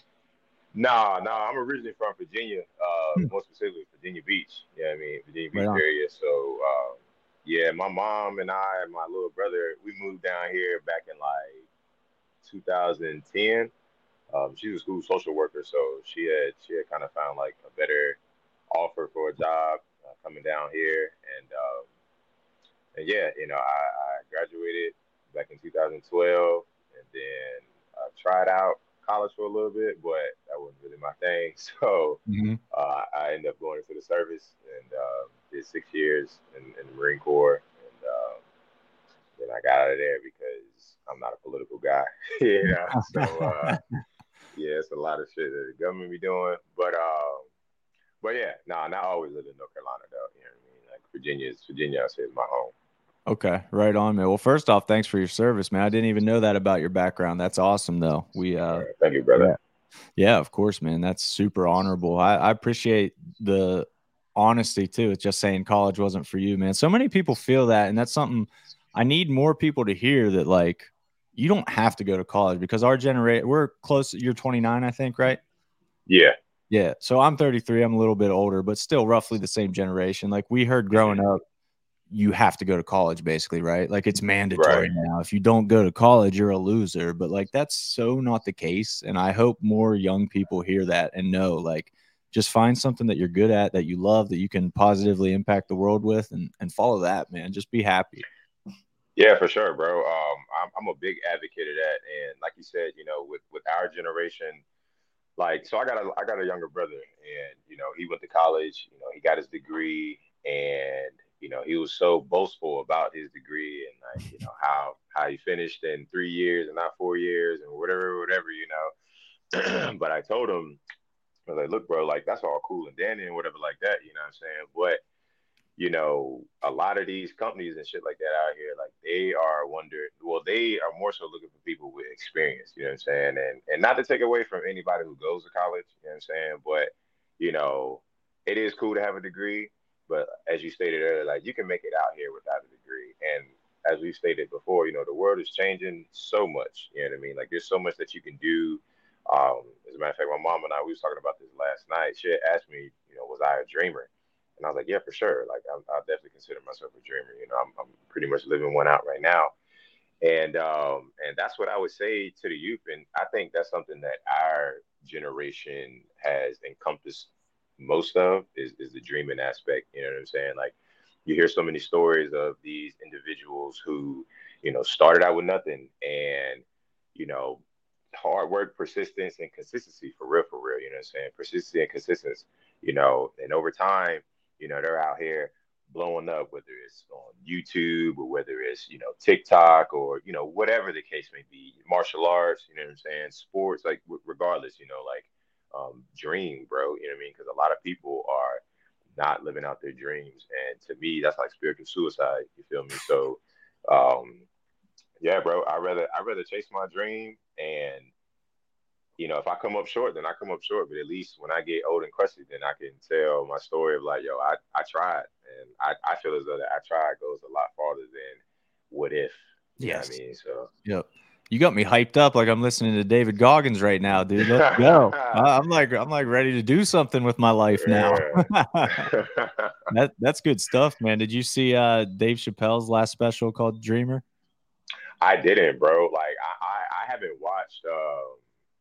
Nah, nah, I'm originally from Virginia, uh, Hmm. more specifically Virginia Beach. You know what I mean? Virginia Right Beach on. area. So, um, yeah, my mom and I and my little brother, we moved down here back in like two thousand ten. Um, she's a school social worker, so she had she had kind of found like a better offer for a job uh, coming down here, and um, and yeah, you know, I, I graduated back in two thousand twelve, and then I tried out college for a little bit, but that wasn't really my thing. So Mhm. uh, I ended up going into the service and uh, did six years in, in the Marine Corps, and um, then I got out of there because I'm not a political guy, you know. So uh, yeah, it's a lot of shit that the government be doing, but um, but yeah, no, nah, not always lived in North Carolina though. You know what I mean? Like Virginia is Virginia, I say is my home. Okay, right on, man. Well, first off, thanks for your service, man. I didn't even know that about your background. That's awesome, though. We, uh, Uh, thank you, brother. yeah, yeah, of course, man. That's super honorable. I, I appreciate the honesty too. It's just saying college wasn't for you, man. So many people feel that, and that's something I need more people to hear that, like, you don't have to go to college because our generation, we're close. You're twenty-nine, I think, right? Yeah. Yeah. So I'm thirty-three. I'm a little bit older, but still roughly the same generation. Like we heard growing Hmm. up you have to go to college basically, right? Like it's Right. mandatory now. If you don't go to college, you're a loser. But like that's so not the case. And I hope more young people hear that and know like just find something that you're good at, that you love, that you can positively impact the world with and, and follow that, man. Just be happy. Yeah, for sure, bro. Um, I'm, I'm a big advocate of that, and like you said, you know, with with our generation, like, so I got a I got a younger brother, and you know, he went to college. You know, he got his degree, and you know, he was so boastful about his degree and like, you know, how how he finished in three years and not four years and whatever, whatever, you know. But I told him, I was like, look, bro, like that's all cool and dandy and whatever like that, you know what I'm saying? But you know, a lot of these companies and shit like that out here, like they are wondering, well, they are more so looking for people with experience, you know what I'm saying? And and not to take away from anybody who goes to college, you know what I'm saying? But, you know, it is cool to have a degree, but as you stated earlier, like you can make it out here without a degree. And as we stated before, you know, the world is changing so much, you know what I mean? Like there's so much that you can do. Um, as a matter of fact, my mom and I, we was talking about this last night. She had asked me, you know, was I a dreamer? And I was like, yeah, for sure. Like, I, I definitely consider myself a dreamer. You know, I'm, I'm pretty much living one out right now. And um, and that's what I would say to the youth. And I think that's something that our generation has encompassed most of is, is the dreaming aspect. You know what I'm saying? Like, you hear so many stories of these individuals who, you know, started out with nothing and, you know, hard work, persistence, and consistency for real, for real. You know what I'm saying? Persistency and consistency, you know, and over time, you know, they're out here blowing up, whether it's on YouTube or whether it's, you know, TikTok or, you know, whatever the case may be, martial arts, you know what I'm saying? Sports, like w- regardless, you know, like um, dream, bro, you know what I mean? Because a lot of people are not living out their dreams. And to me, that's like spiritual suicide. You feel me? So, um, yeah, bro, I rather I rather chase my dream and you know, if I come up short, then I come up short. But at least when I get old and crusty, then I can tell my story of like, yo, I, I tried. And I, I feel as though that I tried goes a lot farther than what if. You know what I Yes. mean? So Yep. You got me hyped up like I'm listening to David Goggins right now, dude. Let's go. I- I'm like I'm like ready to do something with my life now. yeah. That that's good stuff, man. Did you see uh Dave Chappelle's last special called Dreamer? I didn't, bro. Like I, I, I haven't watched um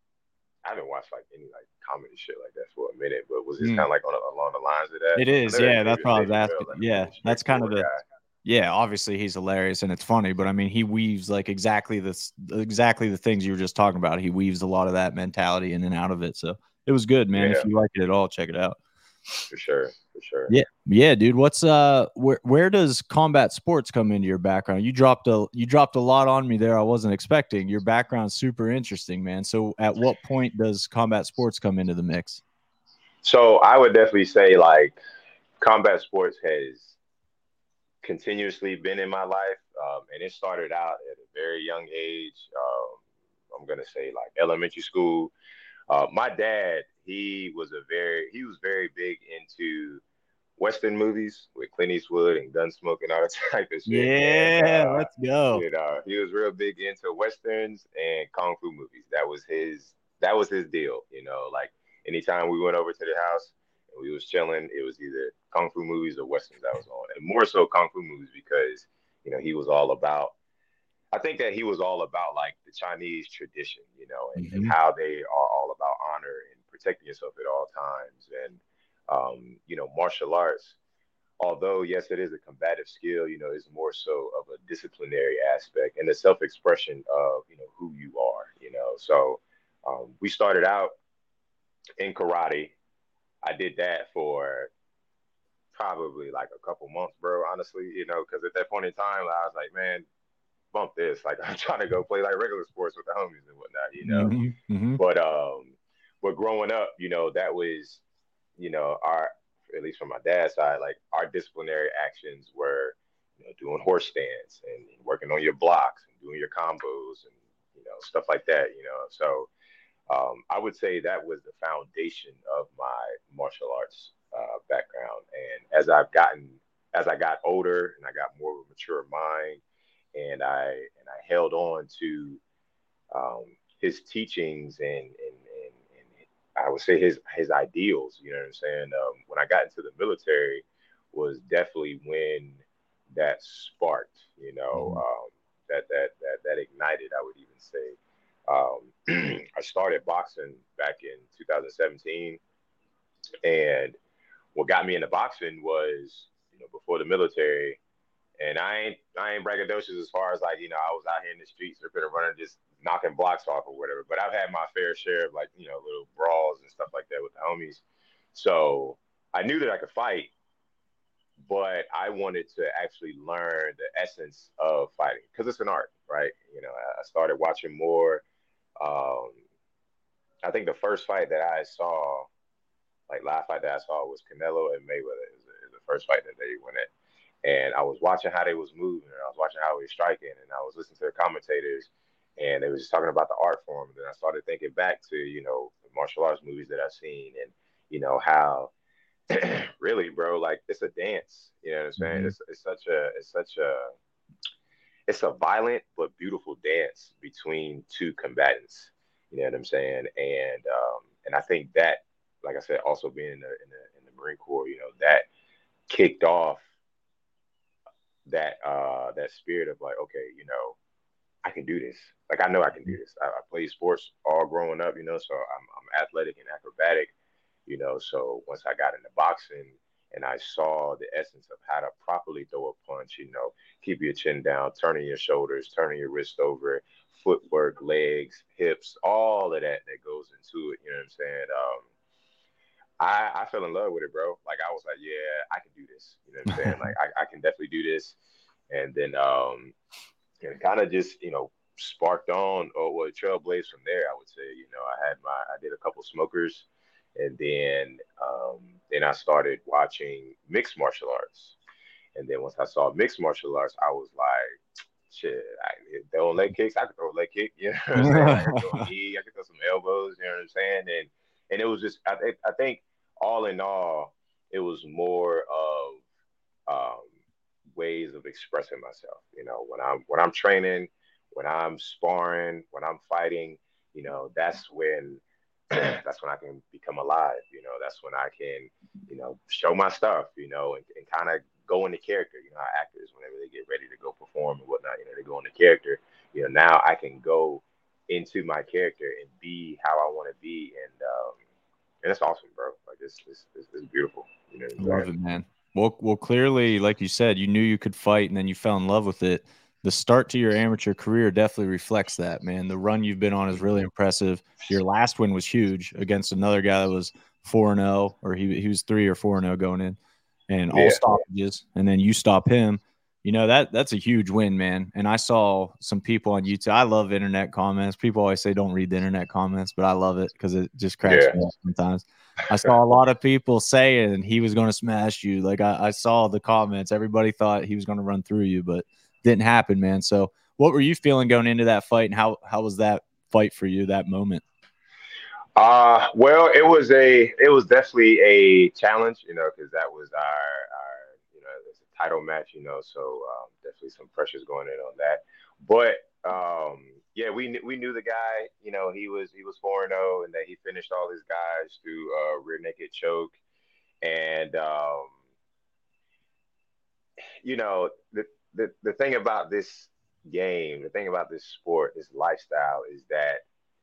I haven't watched like any like comedy shit like that for a minute, but was this Mm, kind of like on a, along the lines of that? it I is, know that yeah. That's David what I Dave was asking. Chappelle like a Yeah, really that's kind of straightforward the guy. yeah. Obviously, he's hilarious and it's funny, but I mean, he weaves like exactly this exactly the things you were just talking about. He weaves a lot of that mentality in and out of it. So it was good, man. If Yeah, you like it at all, check it out. for sure, for sure. Yeah, yeah, dude. What's uh, where where does combat sports come into your background? You dropped a you dropped a lot on me there. I wasn't expecting. Your background's super interesting, man. So, at what point does combat sports come into the mix? So I would definitely say like combat sports has continuously been in my life, um, and it started out at a very young age. Um, I'm gonna say like elementary school. Uh, my dad, he was a very he was very big into Western movies with Clint Eastwood and Gunsmoke and all that type of shit. And Yeah, uh, let's go. you know, he was real big into westerns and kung fu movies. That was his that was his deal. You know, like anytime we went over to the house and we was chilling, it was either kung fu movies or westerns that was on, and more so kung fu movies because you know he was all about. I think that he was all about like the Chinese tradition, you know, and, and Hmm. how they are all about honor and protecting yourself at all times. And um, you know, martial arts, although yes, it is a combative skill, you know, it's more so of a disciplinary aspect and the self-expression of, you know, who you are, you know. So um, we started out in karate. I did that for probably like a couple months, bro, honestly, you know, because at that point in time, I was like, man, bump this. Like I'm trying to go play like regular sports with the homies and whatnot, you know. Hmm. Hmm. But um, but growing up, you know, that was, you know, our at least from my dad's side, like our disciplinary actions were, you know, doing horse stance and working on your blocks and doing your combos and you know stuff like that, you know. So um, I would say that was the foundation of my martial arts uh, background. And as I've gotten, as I got older and I got more of a mature mind, and I and I held on to um, his teachings and, and and and I would say his his ideals. You know what I'm saying? Um, when I got into the military, was definitely when that sparked. You know, Hmm. um, that that that that ignited. I would even say. Um, I started boxing back in two thousand seventeen, and what got me into boxing was, you know, before the military, and I ain't I ain't braggadocious as far as like, you know, I was out here in the streets ripping and running, just knocking blocks off or whatever. But I've had my fair share of like, you know, little brawls and stuff like that with the homies. So I knew that I could fight, but I wanted to actually learn the essence of fighting because it's an art, right? You know, I started watching more. Um, I think the first fight that I saw, like live fight that I saw, was Canelo and Mayweather. Is the, is the first fight that they went at, and I was watching how they was moving, and I was watching how he was striking, and I was listening to the commentators, and they was just talking about the art form. And then I started thinking back to you know the martial arts movies that I've seen, and you know how really, bro, like it's a dance. You know what I'm saying? Hmm. It's it's such a it's such a it's a violent but beautiful dance between two combatants. You know what I'm saying? And um, and I think that, like I said, also being in the in the in the Marine Corps, you know, that kicked off that uh that spirit of like, okay, you know, I can do this. Like I know I can do this. I, I played sports all growing up, you know, so I'm I'm athletic and acrobatic, you know. So once I got into boxing and I saw the essence of how to properly throw a punch, you know, keep your chin down, turning your shoulders, turning your wrist over, footwork, legs, hips, all of that that goes into it. You know what I'm saying? Um, I, I fell in love with it, bro. Like I was like, yeah, I can do this. You know what I'm saying? Like I, I can definitely do this. And then um, and kind of just you know sparked on or what trailblazed from there. I would say you know I had my I did a couple smokers, and then um, then I started watching mixed martial arts, and then once I saw mixed martial arts, I was like, shit, I, if they don't leg kicks, I could throw a leg kick. You know what I'm saying? I could throw a knee, I could throw some elbows. You know what I'm saying? And and it was just I, I think all in all, it was more of um, ways of expressing myself. You know, when I'm when I'm training, when I'm sparring, when I'm fighting, you know, that's when that's when I can become alive. You know, that's when I can, you know, show my stuff. You know, and, and kind of go into character. You know, how actors whenever they get ready to go perform and whatnot, you know, they go into character. You know, now I can go into my character and be how I want to be, and um, and it's awesome, bro. Like it's it's, it's, it's beautiful. You know what I'm I saying? love it, man. Well, well, clearly, like you said, you knew you could fight, and then you fell in love with it. The start to your amateur career definitely reflects that, man. The run you've been on is really impressive. Your last win was huge against another guy that was four and zero, or he he was three or four and zero going in, and all Yeah. stoppages, and then you stop him. You know that that's a huge win, man. And I saw some people on YouTube. I love internet comments. People always say don't read the internet comments, but I love it because it just cracks Yeah. me up sometimes. I saw a lot of people saying he was going to smash you. Like I, I saw the comments. Everybody thought he was going to run through you, but didn't happen, man. So, what were you feeling going into that fight, and how how was that fight for you? That moment? Uh, well, it was a it was definitely a challenge, you know, because that was our our you know it's a title match, you know, so um, definitely some pressures going in on that. But um, yeah, we kn- we knew the guy, you know, he was he was four and zero, and that he finished all his guys through uh, rear naked choke, and um, you know the, the the thing about this game, the thing about this sport, this lifestyle, is that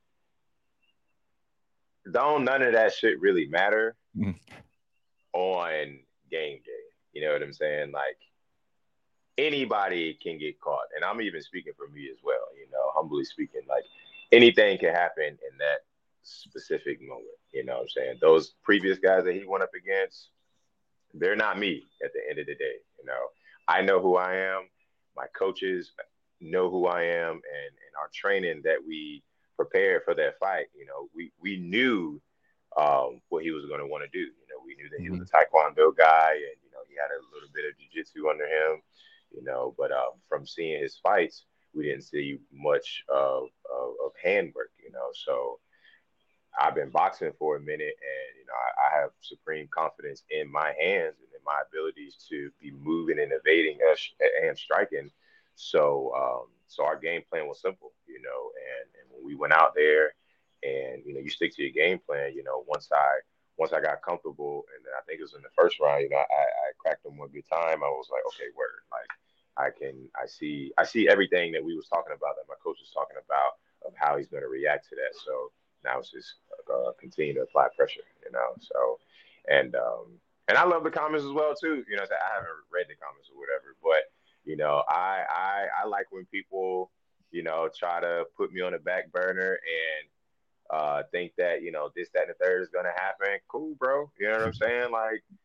don't none of that shit really matter Mhm. on game day. You know what I'm saying? Like anybody can get caught, and I'm even speaking for me as well. You know, humbly speaking, like anything can happen in that specific moment. You know what I'm saying? Those previous guys that he went up against, they're not me at the end of the day. You know, I know who I am. My coaches know who I am, and and our training that we prepared for that fight. You know, we we knew um, what he was going to want to do. You know, we knew that he was a Mhm. Taekwondo guy, and you know he had a little bit of jiu-jitsu under him. You know, but um, from seeing his fights, we didn't see much of, of, of handwork. You know, so I've been boxing for a minute, and you know, I, I have supreme confidence in my hands and in my abilities to be moving and evading uh, and striking. So, um, so our game plan was simple, you know. And, and when we went out there, and you know, you stick to your game plan. You know, once I once I got comfortable, and then I think it was in the first round, you know, I, I cracked them one good time. I was like, okay, word, like I can, I see, I see everything that we was talking about, that my coach was talking about, of how he's going to react to that. So now it's just uh, continue to apply pressure, you know. So, and um, and I love the comments as well too. You know, I haven't read the comments or whatever, but you know, I I I like when people, you know, try to put me on the back burner and uh think that you know this that and the third is gonna happen. Cool, bro. You know what I'm saying? Like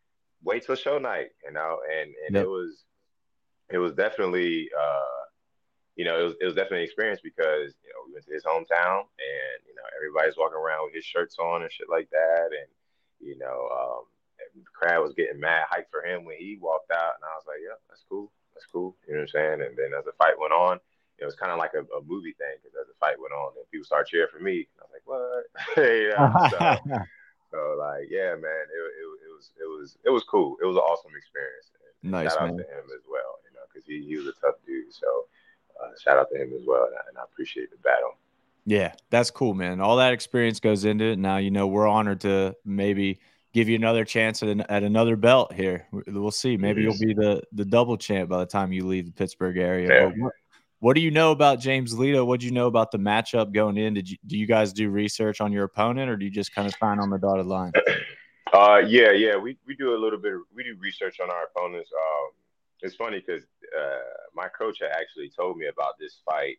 wait till show night, you know, and and it Yep. was it was definitely uh you know, it was it was definitely an experience because, you know, we went to his hometown and, you know, everybody's walking around with his shirts on and shit like that. And, you know, um, and the crowd was getting mad hyped for him when he walked out. And I was like, yeah, that's cool. That's cool. You know what I'm saying? And then as the fight went on, it was kind of like a, a movie thing because as the fight went on, then people started cheering for me. And I was like, what? you know, so, so like, yeah, man, it, it, it was, it was, it was cool. It was an awesome experience. And, and shout Nice, out to man. him as well, you know, because he, he was a tough dude. So, uh, shout out to him as well, and I, and I appreciate the battle. Yeah, that's cool, man. All that experience goes into it. Now, you know, we're honored to maybe give you another chance at, an, at another belt here. We- We'll see. Maybe Mm-hmm. you'll be the the double champ by the time you leave the Pittsburgh area. Yeah. But what, what do you know about James Lito? What do you know about the matchup going in? Did you do you guys do research on your opponent, or do you just kind of sign on the dotted line? Uh, yeah, yeah, we, we do a little bit of we do research on our opponents. Um, it's funny because uh, my coach had actually told me about this fight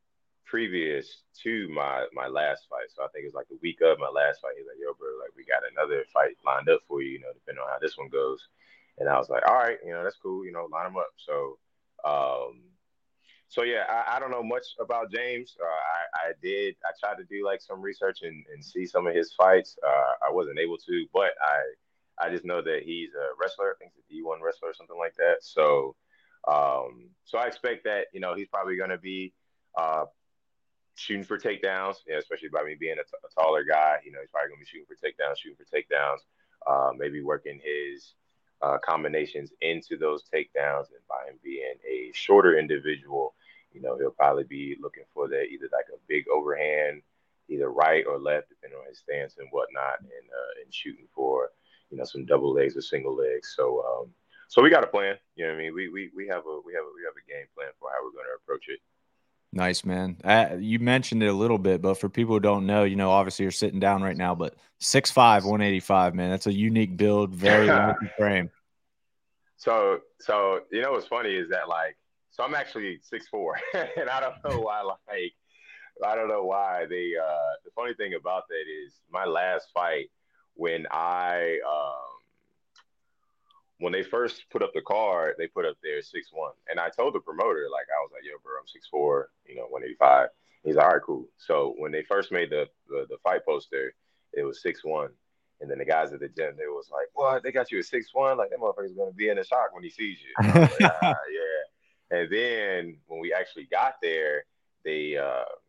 previous to my my last fight. So I think it was like the week of my last fight. He's like, "Yo, bro, like we got another fight lined up for you, you know, depending on how this one goes." And I was like, "All right, you know, that's cool, you know, line them up." So, um, so yeah, I, I don't know much about James. Uh, I I did I tried to do like some research and, and see some of his fights. Uh, I wasn't able to, but I I just know that he's a wrestler. I think he's a D one wrestler or something like that. So, um, so I expect that you know he's probably going to be uh, shooting for takedowns, you know, especially by me being a, t- a taller guy. You know, he's probably going to be shooting for takedowns, shooting for takedowns, uh, maybe working his uh, combinations into those takedowns. And by him being a shorter individual, you know, he'll probably be looking for that either like a big overhand, either right or left, depending on his stance and whatnot, and uh, and shooting for you know some double legs or single legs. So um, so we got a plan. You know what I mean? We we we have a we have a we have a game plan for how we're going to approach it. Nice, man. Uh, you mentioned it a little bit, but for people who don't know, you know, obviously you're sitting down right now, but six five, one eighty-five, man. That's a unique build, very lanky frame. So, so you know what's funny is that like, so I'm actually six four, and I don't know why. Like, I don't know why they. Uh, the funny thing about that is my last fight when I um when they first put up the card, they put up there six one, and I told the promoter like I was like, "Yo, bro, I'm six four, you know, one eighty-five." He's like, "All right, cool." So when they first made the the, the fight poster, it was six one, and then the guys at the gym they was like, "What? They got you at six one? Like that motherfucker's gonna be in a shock when he sees you." And I was like, "Ah, yeah." And then when we actually got there, they uh